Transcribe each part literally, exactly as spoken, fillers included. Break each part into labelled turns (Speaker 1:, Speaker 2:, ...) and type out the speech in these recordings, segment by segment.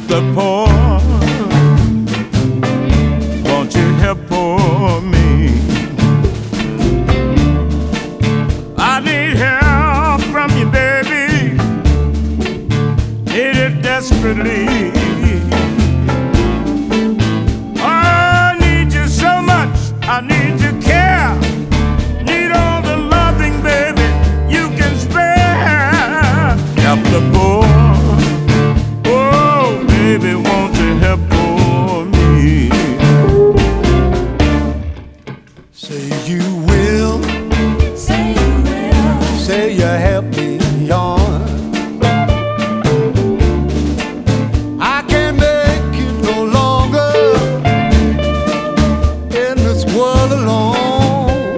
Speaker 1: the poor. Won't you help poor me? I need help from you, baby. Need it desperately. I need you so much. I need your care. Need all the loving, baby, you can spare. Help the poor. Oh, baby, won't you help poor me?
Speaker 2: Say you will.
Speaker 3: Say you will.
Speaker 2: Say you help me on. I can't make it no longer in this world alone.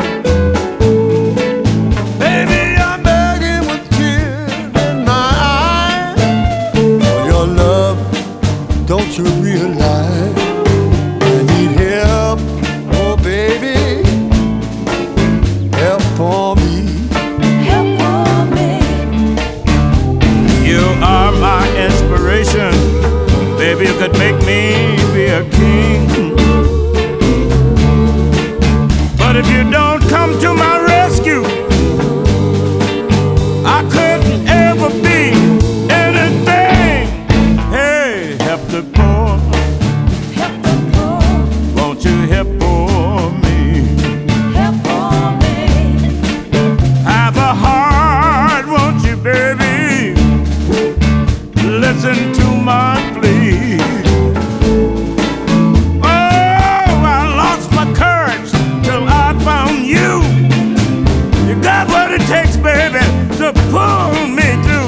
Speaker 2: Baby, I'm begging with tears in my eyes for your love. Don't you realize I need help? Oh, baby, help for me.
Speaker 3: Help for me.
Speaker 1: You are my inspiration. Baby, you could make me be a king. But if you don't come to my rescue, I couldn't ever be anything. Hey, help the poor.
Speaker 3: Help the poor.
Speaker 1: Won't you help poor me?
Speaker 3: Help for me.
Speaker 1: Have a heart, won't you, baby? Listen to my plea. Oh, I lost my courage till I found you. You got what it takes, baby, to pull me through.